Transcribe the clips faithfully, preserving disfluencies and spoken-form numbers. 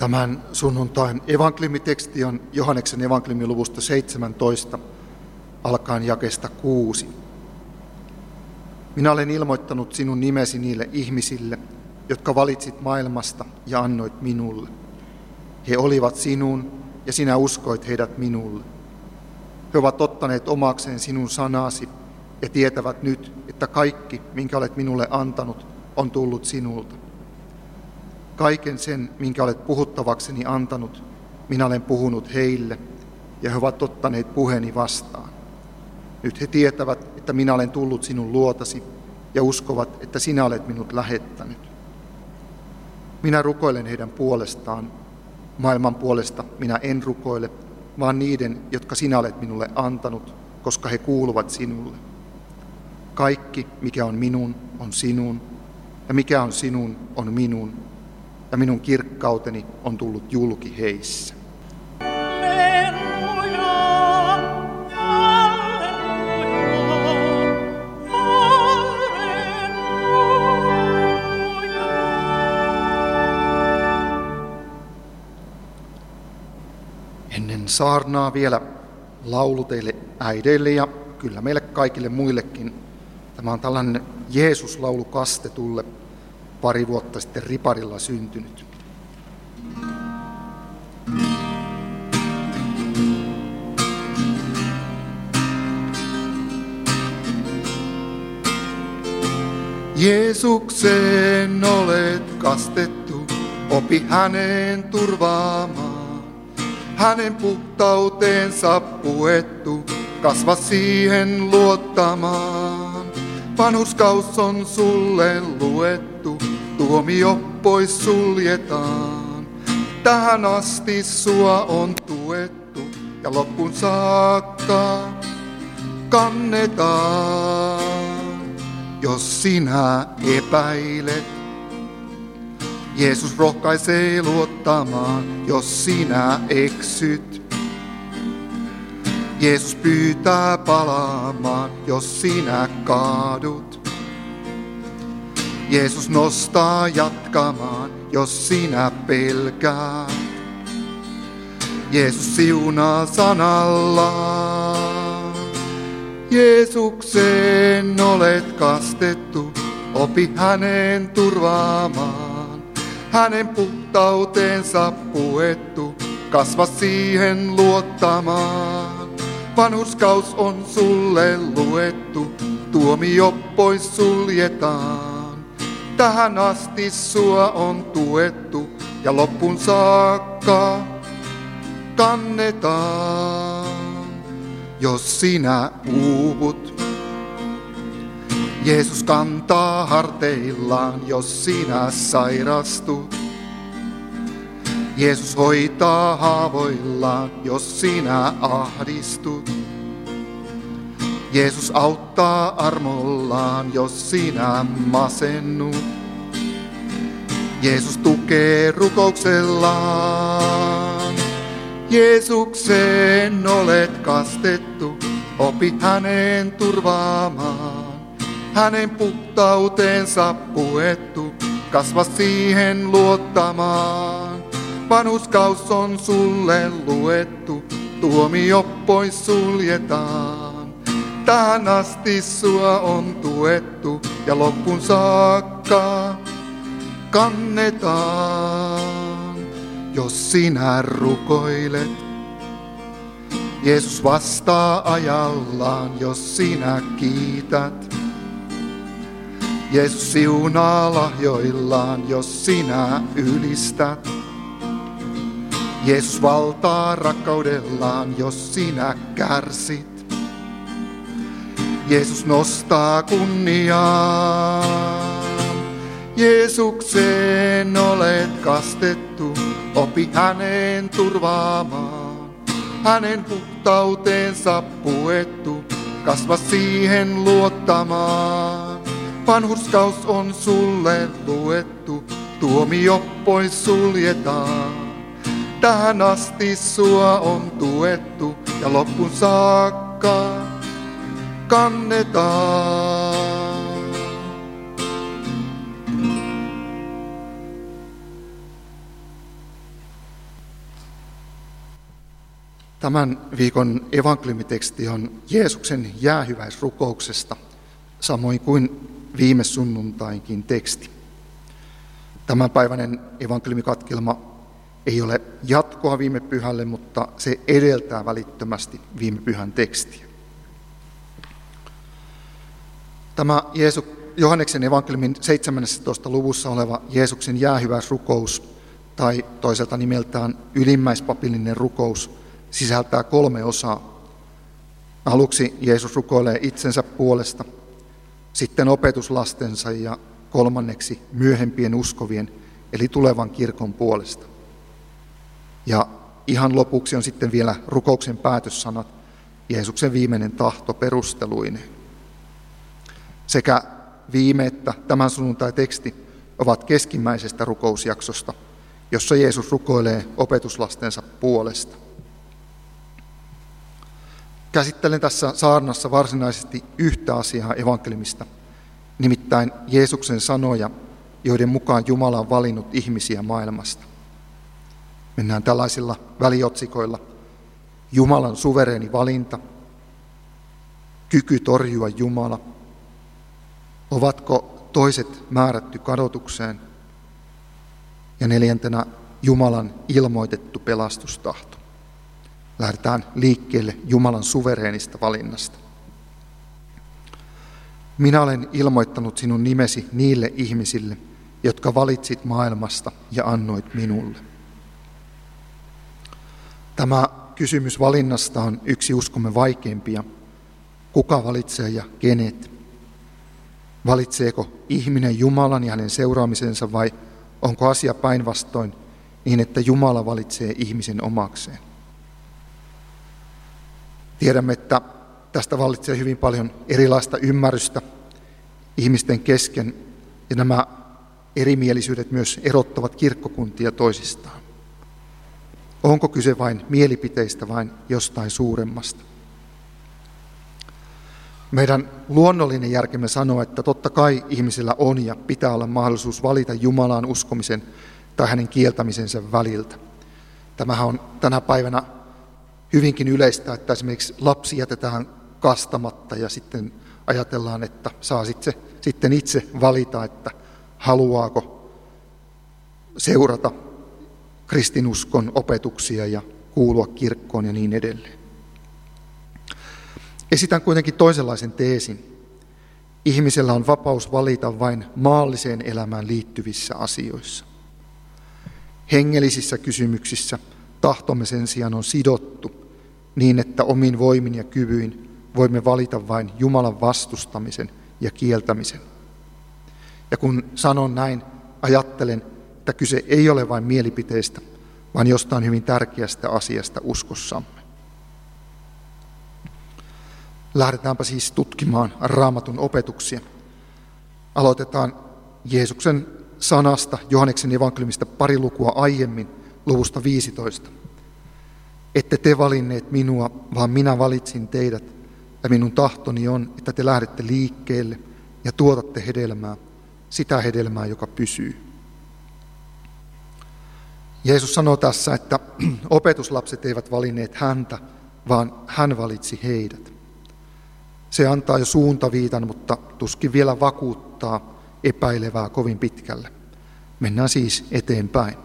Tämän sunnuntain evankeliumiteksti on Johanneksen evankeliumiluvusta seitsemäntoista, alkaen jakeesta kuusi. Minä olen ilmoittanut sinun nimesi niille ihmisille, jotka valitsit maailmasta ja annoit minulle. He olivat sinun ja sinä uskoit heidät minulle. He ovat ottaneet omakseen sinun sanasi ja tietävät nyt, että kaikki, minkä olet minulle antanut, on tullut sinulta. Kaiken sen, minkä olet puhuttavakseni antanut, minä olen puhunut heille, ja he ovat ottaneet puheeni vastaan. Nyt he tietävät, että minä olen tullut sinun luotasi, ja uskovat, että sinä olet minut lähettänyt. Minä rukoilen heidän puolestaan. Maailman puolesta minä en rukoile, vaan niiden, jotka sinä olet minulle antanut, koska he kuuluvat sinulle. Kaikki, mikä on minun, on sinun, ja mikä on sinun, on minun, ja minun kirkkauteni on tullut julki heissä. Ennen saarnaa vielä laulu teille äideille ja kyllä meille kaikille muillekin. Tämä on tällainen Jeesus-laulu kastetulle, pari vuotta sitten Riparilla syntynyt. Jeesukseen olet kastettu, opi häneen turvaamaan. Hänen puhtauteensa puettu, kasva siihen luottamaan. Vanhurskaus on sulle luettu, tuomio pois suljetaan. Tähän asti sua on tuettu ja loppuun saakka kannetaan. Jos sinä epäilet, Jeesus rohkaisee luottamaan, jos sinä eksyt. Jeesus pyytää palaamaan, jos sinä kaadut. Jeesus nostaa jatkamaan, jos sinä pelkäät. Jeesus siunaa sanallaan. Jeesukseen olet kastettu, opi häneen turvaamaan. Hänen puhtauteensa puettu, kasva siihen luottamaan. Vanhurskaus on sulle luettu, tuomio pois suljetaan. Tähän asti sua on tuettu ja loppuun saakka kannetaan. Jos sinä uuvut, Jeesus kantaa harteillaan, jos sinä sairastut. Jeesus hoitaa haavoillaan, jos sinä ahdistut. Jeesus auttaa armollaan, jos sinä masennut. Jeesus tukee rukouksellaan. Jeesukseen olet kastettu, opi häneen turvaamaan. Hänen puhtauteensa puettu, kasva siihen luottamaan. Vanhurskaus on sulle luettu, tuomio pois suljetaan. Tähän asti sua on tuettu ja loppuun saakka kannetaan. Jos sinä rukoilet, Jeesus vastaa ajallaan, jos sinä kiität. Jeesus siunaa lahjoillaan, jos sinä ylistät. Jeesus valtaa rakkaudellaan, jos sinä kärsit. Jeesus nostaa kunniaan. Jeesukseen olet kastettu, opi häneen turvaamaan. Hänen puhtauteensa puettu, kasva siihen luottamaan. Vanhurskaus on sulle luettu, tuomio pois suljetaan. Tähän asti sua on tuettu ja loppuun saakka kannetaan. Tämän viikon evankeliumiteksti on Jeesuksen jäähyväisrukouksesta, samoin kuin viime sunnuntainkin teksti. Tämänpäiväinen evankeliumikatkelma ei ole jatkoa viime pyhälle, mutta se edeltää välittömästi viime pyhän tekstiä. Tämä Jeesu, Johanneksen evankeliumin seitsemännessä luvussa oleva Jeesuksen jäähyväisrukous, tai toiselta nimeltään ylimmäispapillinen rukous, sisältää kolme osaa. Aluksi Jeesus rukoilee itsensä puolesta, sitten opetuslastensa ja kolmanneksi myöhempien uskovien, eli tulevan kirkon puolesta. Ja ihan lopuksi on sitten vielä rukouksen päätössanat, Jeesuksen viimeinen tahto perusteluineen. Sekä viime että tämän sunnuntai-teksti ovat keskimmäisestä rukousjaksosta, jossa Jeesus rukoilee opetuslastensa puolesta. Käsittelen tässä saarnassa varsinaisesti yhtä asiaa evankeliumista, nimittäin Jeesuksen sanoja, joiden mukaan Jumala on valinnut ihmisiä maailmasta. Mennään tällaisilla väliotsikoilla: Jumalan suvereeni valinta, kyky torjua Jumala, ovatko toiset määrätty kadotukseen, ja neljäntenä Jumalan ilmoitettu pelastustahto. Lähdetään liikkeelle Jumalan suvereenista valinnasta. Minä olen ilmoittanut sinun nimesi niille ihmisille, jotka valitsit maailmasta ja annoit minulle. Tämä kysymys valinnasta on yksi uskomme vaikeimpia. Kuka valitsee ja kenet? Valitseeko ihminen Jumalan ja hänen seuraamisensa, vai onko asia päinvastoin niin, että Jumala valitsee ihmisen omakseen? Tiedämme, että tästä vallitsee hyvin paljon erilaista ymmärrystä ihmisten kesken, ja nämä erimielisyydet myös erottavat kirkkokuntia toisistaan. Onko kyse vain mielipiteistä vai jostain suuremmasta? Meidän luonnollinen järkemme sanoo, että totta kai ihmisillä on ja pitää olla mahdollisuus valita Jumalaan uskomisen tai hänen kieltämisensä väliltä. Tämähän on tänä päivänä hyvinkin yleistä, että esimerkiksi lapsi jätetään kastamatta ja sitten ajatellaan, että saa sitten itse valita, että haluaako seurata kristinuskon opetuksia ja kuulua kirkkoon ja niin edelleen. Esitän kuitenkin toisenlaisen teesin. Ihmisellä on vapaus valita vain maalliseen elämään liittyvissä asioissa. Hengellisissä kysymyksissä tahtomme sen sijaan on sidottu niin, että omin voimin ja kyvyin voimme valita vain Jumalan vastustamisen ja kieltämisen. Ja kun sanon näin, ajattelen, että kyse ei ole vain mielipiteistä, vaan jostain hyvin tärkeästä asiasta uskossamme. Lähdetäänpä siis tutkimaan Raamatun opetuksia. Aloitetaan Jeesuksen sanasta Johanneksen evankeliumista pari lukua aiemmin, luvusta viisitoista. Ette te valinneet minua, vaan minä valitsin teidät, ja minun tahtoni on, että te lähdette liikkeelle ja tuotatte hedelmää, sitä hedelmää, joka pysyy. Jeesus sanoo tässä, että opetuslapset eivät valinneet häntä, vaan hän valitsi heidät. Se antaa jo suuntaviitan, mutta tuskin vielä vakuuttaa epäilevää kovin pitkälle. Mennään siis eteenpäin.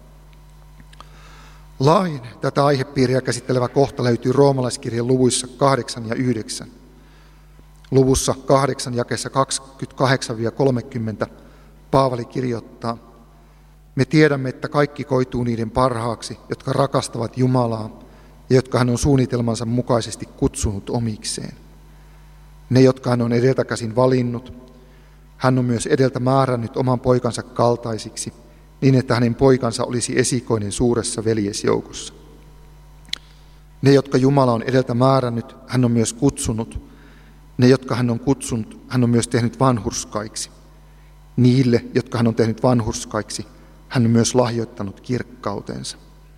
Laajin tätä aihepiiriä käsittelevä kohta löytyy roomalaiskirjan luvuissa kahdeksan ja yhdeksän. Luvussa kahdeksan jakeessa kaksikymmentäkahdeksan kolmekymmentä Paavali kirjoittaa: me tiedämme, että kaikki koituu niiden parhaaksi, jotka rakastavat Jumalaa ja jotka hän on suunnitelmansa mukaisesti kutsunut omikseen. Ne, jotka hän on edeltä käsin valinnut, hän on myös edeltä määrännyt oman poikansa kaltaisiksi, niin että hänen poikansa olisi esikoinen suuressa veljesjoukossa. Ne, jotka Jumala on edeltä määrännyt, hän on myös kutsunut. Ne, jotka hän on kutsunut, hän on myös tehnyt vanhurskaiksi. Niille, jotka hän on tehnyt vanhurskaiksi, hän on myös lahjoittanut kirkkautensa.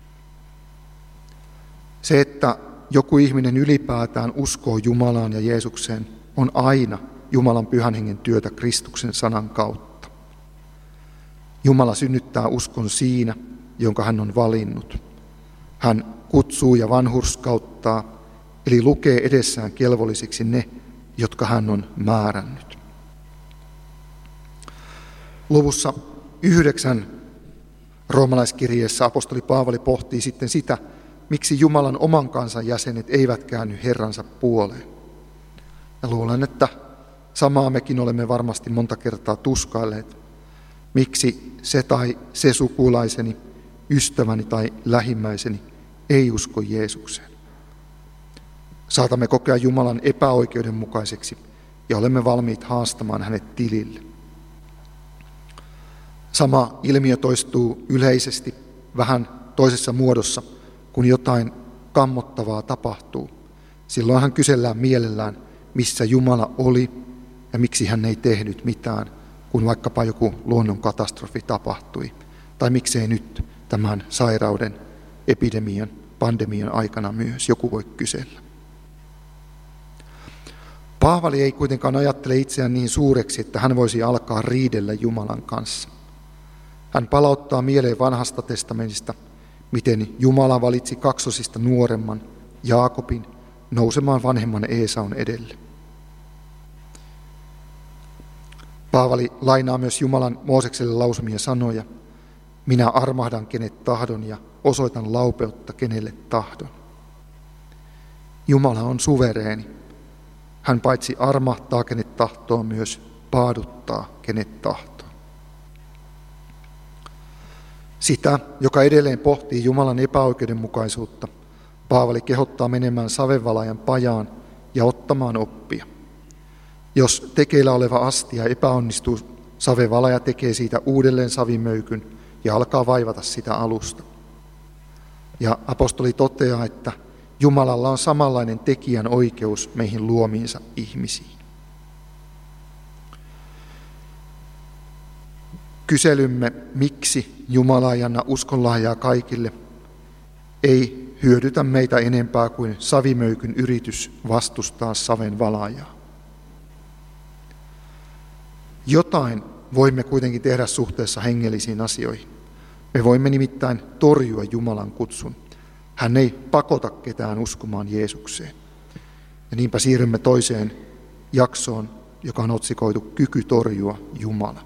Se, että joku ihminen ylipäätään uskoo Jumalaan ja Jeesukseen, on aina Jumalan pyhän hengen työtä Kristuksen sanan kautta. Jumala synnyttää uskon siinä, jonka hän on valinnut. Hän kutsuu ja vanhurskauttaa, eli lukee edessään kelvollisiksi ne, jotka hän on määrännyt. Luvussa yhdeksän roomalaiskirjeessä apostoli Paavali pohtii sitten sitä, miksi Jumalan oman kansan jäsenet eivät käänny Herransa puoleen. Ja luulen, että samaa mekin olemme varmasti monta kertaa tuskailleet. Miksi se tai se sukulaiseni, ystäväni tai lähimmäiseni ei usko Jeesukseen? Saatamme kokea Jumalan epäoikeudenmukaiseksi ja olemme valmiit haastamaan hänet tilille. Sama ilmiö toistuu yleisesti vähän toisessa muodossa, kun jotain kammottavaa tapahtuu. Silloinhan kysellään mielellään, missä Jumala oli ja miksi hän ei tehnyt mitään, kun vaikkapa joku luonnonkatastrofi tapahtui. Tai miksei nyt tämän sairauden, epidemian, pandemian aikana myös joku voi kysellä. Paavali ei kuitenkaan ajattele itseään niin suureksi, että hän voisi alkaa riidellä Jumalan kanssa. Hän palauttaa mieleen vanhasta testamentista, miten Jumala valitsi kaksosista nuoremman, Jaakobin, nousemaan vanhemman Eesaun edelle. Paavali lainaa myös Jumalan Moosekselle lausumia sanoja, minä armahdan kenet tahdon ja osoitan laupeutta kenelle tahdon. Jumala on suvereeni. Hän paitsi armahtaa kenet tahtoo, myös paaduttaa kenet tahtoo. Sitä, joka edelleen pohtii Jumalan epäoikeudenmukaisuutta, Paavali kehottaa menemään savenvalajan pajaan ja ottamaan oppia. Jos tekeillä oleva astia epäonnistuu, savenvalaja tekee siitä uudelleen savimöykyn ja alkaa vaivata sitä alusta. Ja apostoli toteaa, että Jumalalla on samanlainen tekijän oikeus meihin luomiinsa ihmisiin. Kyselymme, miksi Jumala ei anna uskonlahjaa kaikille, ei hyödytä meitä enempää kuin savimöykyn yritys vastustaa saven valaajaa. Jotain voimme kuitenkin tehdä suhteessa hengellisiin asioihin. Me voimme nimittäin torjua Jumalan kutsun. Hän ei pakota ketään uskomaan Jeesukseen. Ja niinpä siirrymme toiseen jaksoon, joka on otsikoitu Kyky torjua Jumala.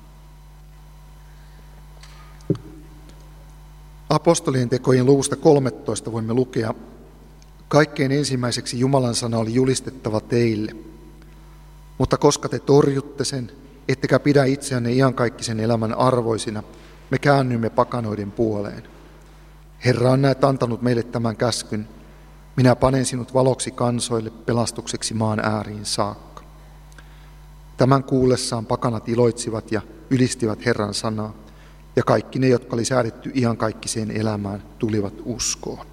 Apostolien tekojen luvusta kolmetoista voimme lukea, kaikkein ensimmäiseksi Jumalan sana oli julistettava teille, mutta koska te torjutte sen, ettekä pidä itseänne iankaikkisen elämän arvoisina, me käännymme pakanoiden puoleen. Herra on näet antanut meille tämän käskyn, minä panen sinut valoksi kansoille, pelastukseksi maan ääriin saakka. Tämän kuullessaan pakanat iloitsivat ja ylistivät Herran sanaa, ja kaikki ne, jotka oli säädetty iankaikkiseen elämään, tulivat uskoon.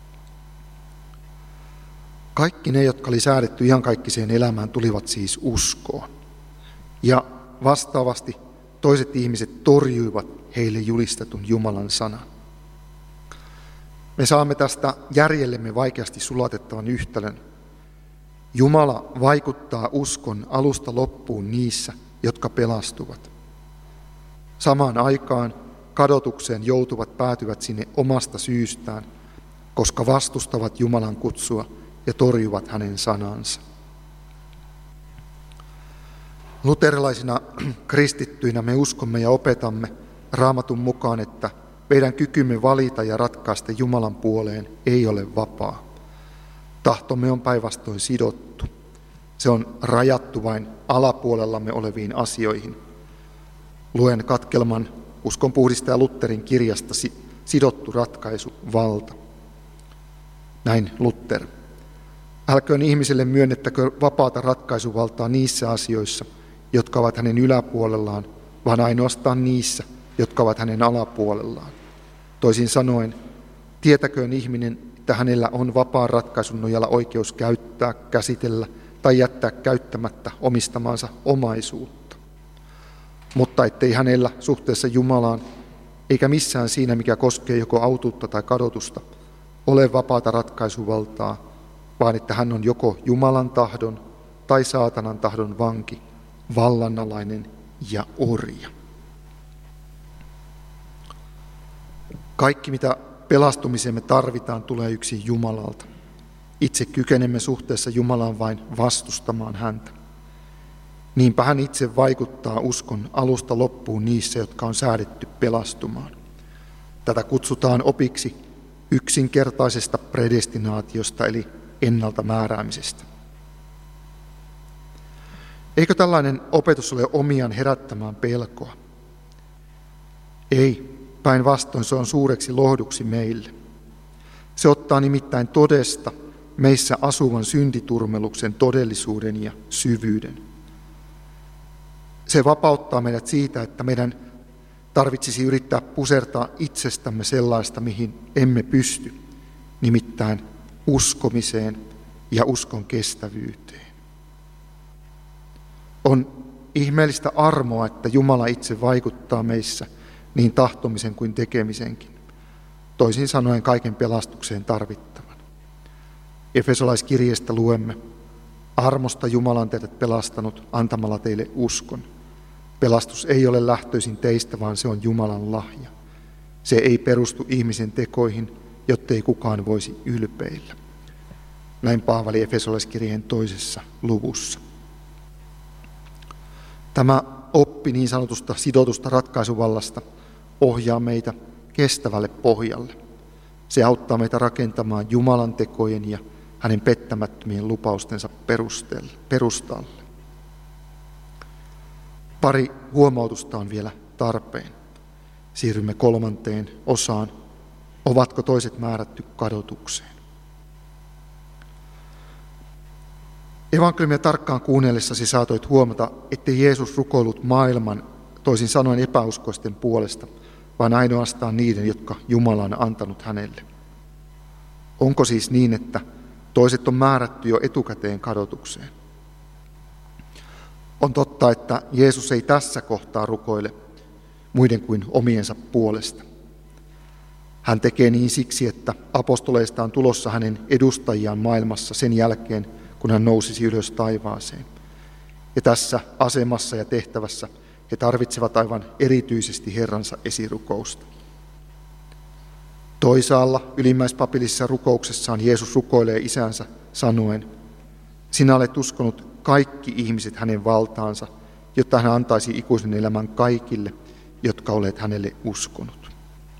Kaikki ne, jotka oli säädetty iankaikkiseen elämään, tulivat siis uskoon. Ja vastaavasti toiset ihmiset torjuivat heille julistetun Jumalan sanan. Me saamme tästä järjellemme vaikeasti sulatettavan yhtälön. Jumala vaikuttaa uskon alusta loppuun niissä, jotka pelastuvat. Samaan aikaan kadotukseen joutuvat päätyvät sinne omasta syystään, koska vastustavat Jumalan kutsua ja torjuvat hänen sanansa. Luterilaisina kristittyinä me uskomme ja opetamme Raamatun mukaan, että meidän kykymme valita ja ratkaista Jumalan puoleen ei ole vapaa. Tahtomme on päinvastoin sidottu. Se on rajattu vain alapuolellamme oleviin asioihin. Luen katkelman uskonpuhdistaja Lutherin kirjasta Sidottu ratkaisu, valta. Näin Luther. Älköön ihmiselle myönnettäkö vapaata ratkaisuvaltaa niissä asioissa, jotka ovat hänen yläpuolellaan, vaan ainoastaan niissä, jotka ovat hänen alapuolellaan. Toisin sanoen, tietäköön ihminen, että hänellä on vapaan ratkaisun nojalla oikeus käyttää, käsitellä tai jättää käyttämättä omistamaansa omaisuutta. Mutta ettei hänellä suhteessa Jumalaan, eikä missään siinä, mikä koskee joko autuutta tai kadotusta, ole vapaata ratkaisuvaltaa, vaan että hän on joko Jumalan tahdon tai saatanan tahdon vanki, vallanalainen ja orja. Kaikki, mitä pelastumisemme tarvitaan, tulee yksin Jumalalta. Itse kykenemme suhteessa Jumalaan vain vastustamaan häntä. Niinpä hän itse vaikuttaa uskon alusta loppuun niissä, jotka on säädetty pelastumaan. Tätä kutsutaan opiksi yksinkertaisesta predestinaatiosta eli ennalta määräämisestä. Eikö tällainen opetus ole omiaan herättämään pelkoa? Ei, päinvastoin se on suureksi lohduksi meille. Se ottaa nimittäin todesta meissä asuvan syntiturmeluksen todellisuuden ja syvyyden. Se vapauttaa meidät siitä, että meidän tarvitsisi yrittää pusertaa itsestämme sellaista, mihin emme pysty, nimittäin uskomiseen ja uskon kestävyyteen. On ihmeellistä armoa, että Jumala itse vaikuttaa meissä niin tahtomisen kuin tekemisenkin, toisin sanoen kaiken pelastukseen tarvittavan. Efesolaiskirjeestä luemme, armosta Jumala on teidät pelastanut antamalla teille uskon. Pelastus ei ole lähtöisin teistä, vaan se on Jumalan lahja. Se ei perustu ihmisen tekoihin, jottei kukaan voisi ylpeillä. Näin Paavali Efesolaiskirjeen toisessa luvussa. Tämä oppi niin sanotusta sidotusta ratkaisuvallasta ohjaa meitä kestävälle pohjalle. Se auttaa meitä rakentamaan Jumalan tekojen ja hänen pettämättömien lupaustensa perustalle. Pari huomautusta on vielä tarpeen. Siirrymme kolmanteen osaan. Ovatko toiset määrätty kadotukseen? Evankeliumia tarkkaan kuunnellessasi saatoit huomata, ettei Jeesus rukoillut maailman, toisin sanoen epäuskoisten puolesta, vaan ainoastaan niiden, jotka Jumala on antanut hänelle. Onko siis niin, että toiset on määrätty jo etukäteen kadotukseen? On totta, että Jeesus ei tässä kohtaa rukoile muiden kuin omiensa puolesta. Hän tekee niin siksi, että apostoleista on tulossa hänen edustajiaan maailmassa sen jälkeen, kun hän nousisi ylös taivaaseen. Ja tässä asemassa ja tehtävässä he tarvitsevat aivan erityisesti Herransa esirukousta. Toisaalla ylimmäispapillisessa rukouksessaan Jeesus rukoilee isänsä sanoen, sinä olet uskonut kaikki ihmiset hänen valtaansa, jotta hän antaisi ikuisen elämän kaikille, jotka olet hänelle uskonut.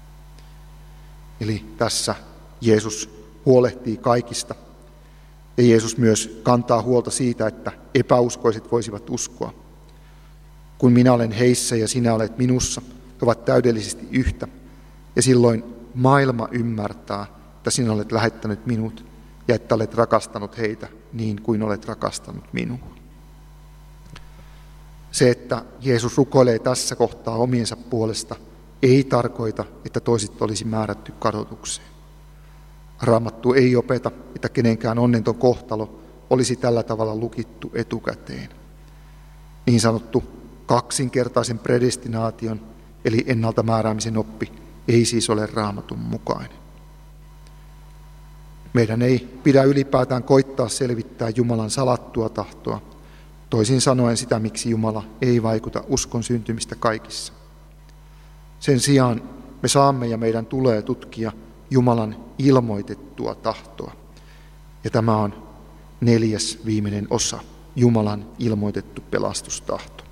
Eli tässä Jeesus huolehtii kaikista. Ja Jeesus myös kantaa huolta siitä, että epäuskoiset voisivat uskoa. Kun minä olen heissä ja sinä olet minussa, he ovat täydellisesti yhtä. Ja silloin maailma ymmärtää, että sinä olet lähettänyt minut ja että olet rakastanut heitä niin kuin olet rakastanut minua. Se, että Jeesus rukoilee tässä kohtaa omiensa puolesta, ei tarkoita, että toiset olisi määrätty kadotukseen. Raamattu ei opeta, että kenenkään onneton kohtalo olisi tällä tavalla lukittu etukäteen. Niin sanottu kaksinkertaisen predestinaation, eli ennalta määräämisen oppi, ei siis ole Raamatun mukainen. Meidän ei pidä ylipäätään koittaa selvittää Jumalan salattua tahtoa, toisin sanoen sitä, miksi Jumala ei vaikuta uskon syntymistä kaikissa. Sen sijaan me saamme ja meidän tulee tutkia Jumalan ilmoitettua tahtoa. Ja tämä on neljäs viimeinen osa, Jumalan ilmoitettu pelastustahto.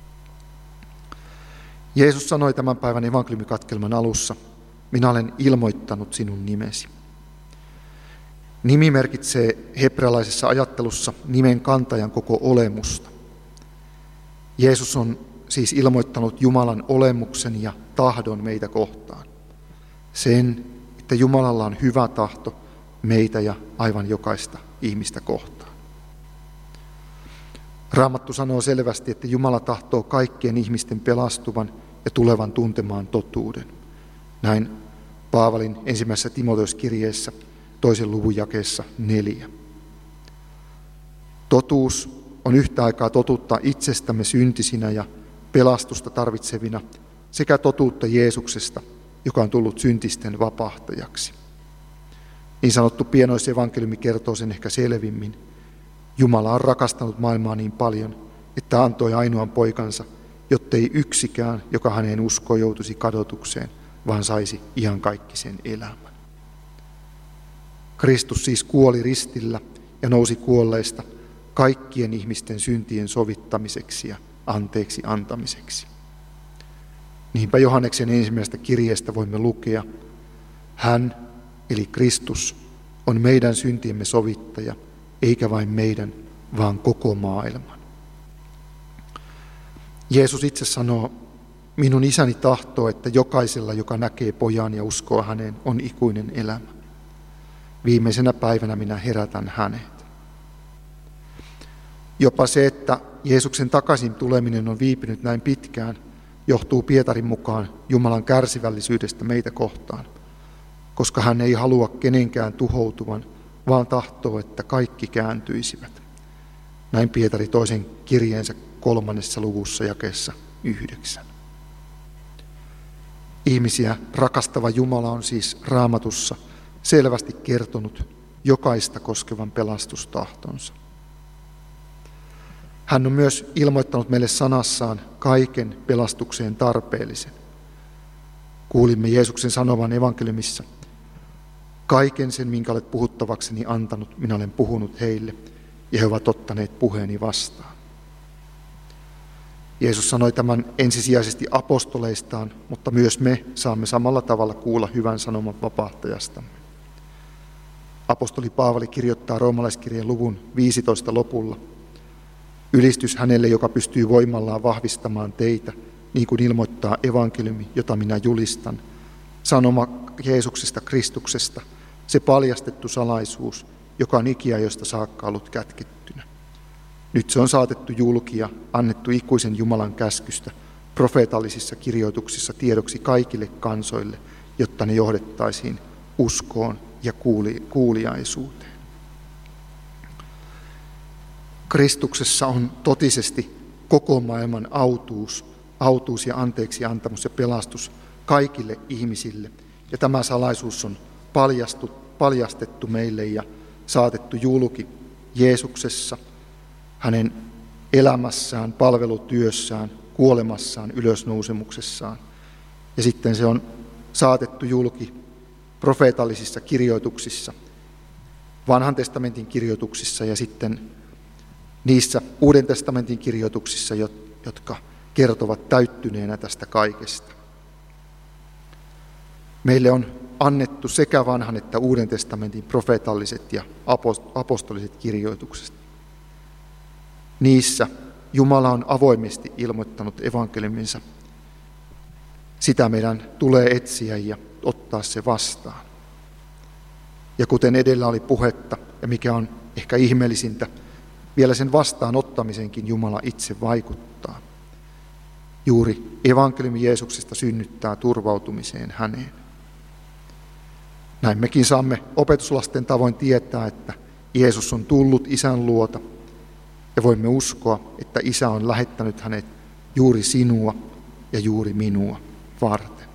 Jeesus sanoi tämän päivän evankeliumikatkelman alussa, minä olen ilmoittanut sinun nimesi. Nimi merkitsee hebrealaisessa ajattelussa nimen kantajan koko olemusta. Jeesus on siis ilmoittanut Jumalan olemuksen ja tahdon meitä kohtaan. Sen, että Jumalalla on hyvä tahto meitä ja aivan jokaista ihmistä kohtaan. Raamattu sanoo selvästi, että Jumala tahtoo kaikkien ihmisten pelastuvan ja tulevan tuntemaan totuuden. Näin Paavalin ensimmäisessä Timoteuskirjeessä toisen luvun jakeessa neljä. Totuus on yhtä aikaa totuutta itsestämme syntisinä ja pelastusta tarvitsevina sekä totuutta Jeesuksesta, joka on tullut syntisten vapahtajaksi. Niin sanottu pienoisevankeliumi kertoo sen ehkä selvimmin. Jumala on rakastanut maailmaa niin paljon, että antoi ainoan poikansa, jottei yksikään, joka häneen uskoo, joutuisi kadotukseen, vaan saisi iankaikkisen elämän. Kristus siis kuoli ristillä ja nousi kuolleista kaikkien ihmisten syntien sovittamiseksi ja anteeksi antamiseksi. Niinpä Johanneksen ensimmäisestä kirjeestä voimme lukea, hän, eli Kristus, on meidän syntiemme sovittaja, eikä vain meidän, vaan koko maailman. Jeesus itse sanoo, minun isäni tahtoo, että jokaisella, joka näkee pojan ja uskoo häneen, on ikuinen elämä. Viimeisenä päivänä minä herätän hänet. Jopa se, että Jeesuksen takaisin tuleminen on viipynyt näin pitkään, johtuu Pietarin mukaan Jumalan kärsivällisyydestä meitä kohtaan, koska hän ei halua kenenkään tuhoutuvan, vaan tahtoo, että kaikki kääntyisivät. Näin Pietari toisen kirjeensä kolmannessa luvussa jakeessa yhdeksän. Ihmisiä rakastava Jumala on siis Raamatussa selvästi kertonut jokaista koskevan pelastustahtonsa. Hän on myös ilmoittanut meille sanassaan kaiken pelastukseen tarpeellisen. Kuulimme Jeesuksen sanovan evankeliumissa, kaiken sen, minkä olet puhuttavakseni antanut, minä olen puhunut heille, ja he ovat ottaneet puheeni vastaan. Jeesus sanoi tämän ensisijaisesti apostoleistaan, mutta myös me saamme samalla tavalla kuulla hyvän sanoman vapahtajastamme. Apostoli Paavali kirjoittaa roomalaiskirjeen luvun viisitoista lopulla, ylistys hänelle, joka pystyy voimallaan vahvistamaan teitä, niin kuin ilmoittaa evankeliumi, jota minä julistan, sanoma Jeesuksesta Kristuksesta, se paljastettu salaisuus, joka on ikiajoista saakka ollut kätkettynä. Nyt se on saatettu julki ja annettu ikuisen Jumalan käskystä profeetallisissa kirjoituksissa tiedoksi kaikille kansoille, jotta ne johdettaisiin uskoon ja kuuli, kuuliaisuuteen. Kristuksessa on totisesti koko maailman autuus, autuus ja anteeksi antamus ja pelastus kaikille ihmisille. Ja tämä salaisuus on paljastu, paljastettu meille ja saatettu julki Jeesuksessa, hänen elämässään, palvelutyössään, kuolemassaan, ylösnousemuksessaan. Ja sitten se on saatettu julki profeetallisissa kirjoituksissa, vanhan testamentin kirjoituksissa ja sitten niissä Uuden testamentin kirjoituksissa, jotka kertovat täyttyneenä tästä kaikesta. Meille on annettu sekä vanhan että Uuden testamentin profeetalliset ja apostoliset kirjoitukset. Niissä Jumala on avoimesti ilmoittanut evankeliuminsa. Sitä meidän tulee etsiä ja ottaa se vastaan. Ja kuten edellä oli puhetta, ja mikä on ehkä ihmeellisintä, vielä sen vastaanottamisenkin Jumala itse vaikuttaa. Juuri evankeliumi Jeesuksesta synnyttää turvautumiseen häneen. Näin mekin saamme opetuslasten tavoin tietää, että Jeesus on tullut Isän luota, ja voimme uskoa, että Isä on lähettänyt hänet juuri sinua ja juuri minua varten.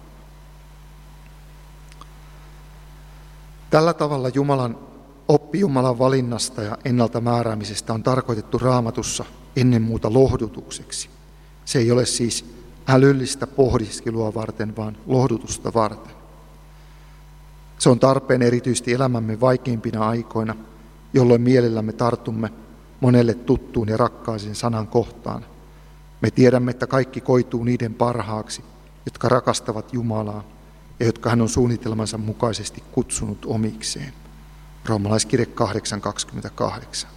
Tällä tavalla Jumalan oppi Jumalan valinnasta ja ennalta määräämisestä on tarkoitettu Raamatussa ennen muuta lohdutukseksi. Se ei ole siis älyllistä pohdiskelua varten, vaan lohdutusta varten. Se on tarpeen erityisesti elämämme vaikeimpina aikoina, jolloin mielellämme tartumme monelle tuttuun ja rakkaaseen sanan kohtaan. Me tiedämme, että kaikki koituu niiden parhaaksi, jotka rakastavat Jumalaa ja jotka hän on suunnitelmansa mukaisesti kutsunut omikseen. Roomalaiskirje kahdeksan kaksikymmentäkahdeksan.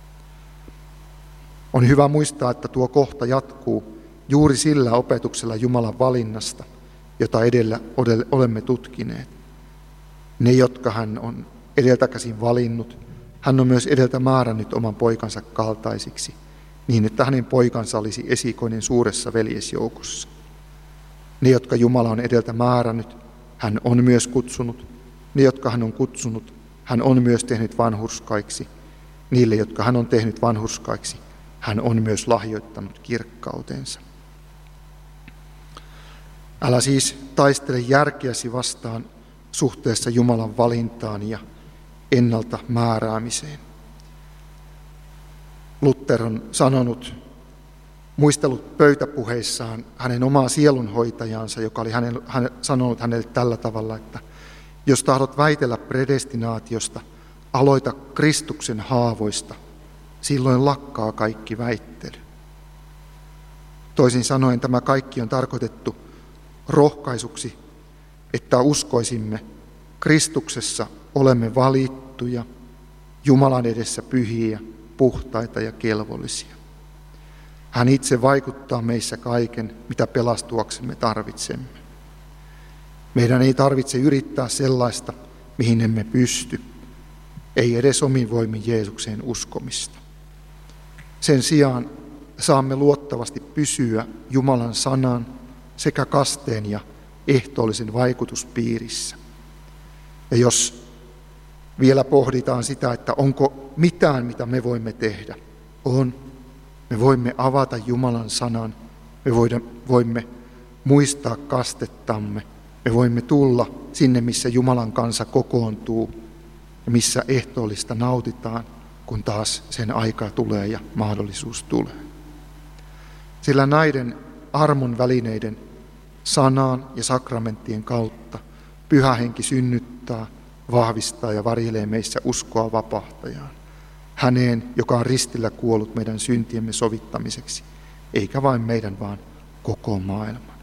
On hyvä muistaa, että tuo kohta jatkuu juuri sillä opetuksella Jumalan valinnasta, jota edellä olemme tutkineet. Ne, jotka hän on edeltäkäsin valinnut, hän on myös edeltä määrännyt oman poikansa kaltaisiksi, niin että hänen poikansa olisi esikoinen suuressa veljesjoukossa. Ne, jotka Jumala on edeltä määrännyt, hän on myös kutsunut. Ne, jotka hän on kutsunut, hän on myös tehnyt vanhurskaiksi. Niille, jotka hän on tehnyt vanhurskaiksi, hän on myös lahjoittanut kirkkautensa. Älä siis taistele järkeäsi vastaan suhteessa Jumalan valintaan ja ennalta määräämiseen. Luther on sanonut, muistellut pöytäpuheissaan hänen omaa sielunhoitajaansa, joka oli hänen, hän, sanonut hänelle tällä tavalla, että jos tahdot väitellä predestinaatiosta, aloita Kristuksen haavoista, silloin lakkaa kaikki väittely. Toisin sanoen tämä kaikki on tarkoitettu rohkaisuksi, että uskoisimme Kristuksessa olemme valittuja, Jumalan edessä pyhiä, puhtaita ja kelvollisia. Hän itse vaikuttaa meissä kaiken, mitä pelastuaksemme tarvitsemme. Meidän ei tarvitse yrittää sellaista, mihin emme pysty, ei edes omin voimin Jeesukseen uskomista. Sen sijaan saamme luottavasti pysyä Jumalan sanan sekä kasteen ja ehtoollisen vaikutuspiirissä. Ja jos vielä pohditaan sitä, että onko mitään, mitä me voimme tehdä, on. Me voimme avata Jumalan sanan, me voimme muistaa kastettamme, me voimme tulla sinne, missä Jumalan kansa kokoontuu ja missä ehtoollista nautitaan, kun taas sen aika tulee ja mahdollisuus tulee. Sillä näiden armon välineiden, sanan ja sakramenttien kautta Pyhä Henki synnyttää, vahvistaa ja varjelee meissä uskoa vapahtajaan. Häneen, joka on ristillä kuollut meidän syntiemme sovittamiseksi, eikä vain meidän, vaan koko maailman.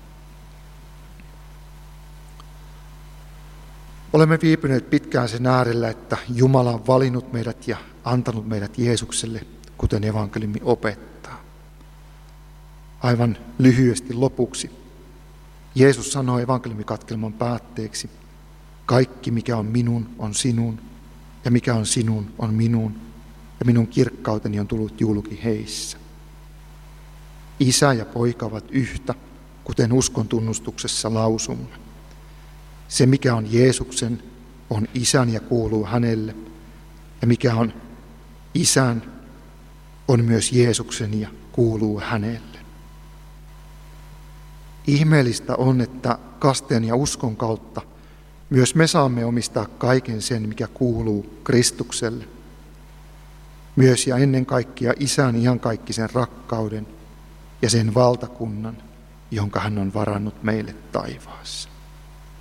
Olemme viipyneet pitkään sen äärellä, että Jumala on valinnut meidät ja antanut meidät Jeesukselle, kuten evankeliumi opettaa. Aivan lyhyesti lopuksi. Jeesus sanoi evankeliumikatkelman päätteeksi, kaikki mikä on minun on sinun, ja mikä on sinun on minun, ja minun kirkkauteni on tullut julki heissä. Isä ja poika ovat yhtä, kuten uskon tunnustuksessa lausumme. Se, mikä on Jeesuksen, on isän ja kuuluu hänelle, ja mikä on isän, on myös Jeesuksen ja kuuluu hänelle. Ihmeellistä on, että kasteen ja uskon kautta myös me saamme omistaa kaiken sen, mikä kuuluu Kristukselle. Myös ja ennen kaikkea isän iankaikkisen rakkauden ja sen valtakunnan, jonka hän on varannut meille taivaassa.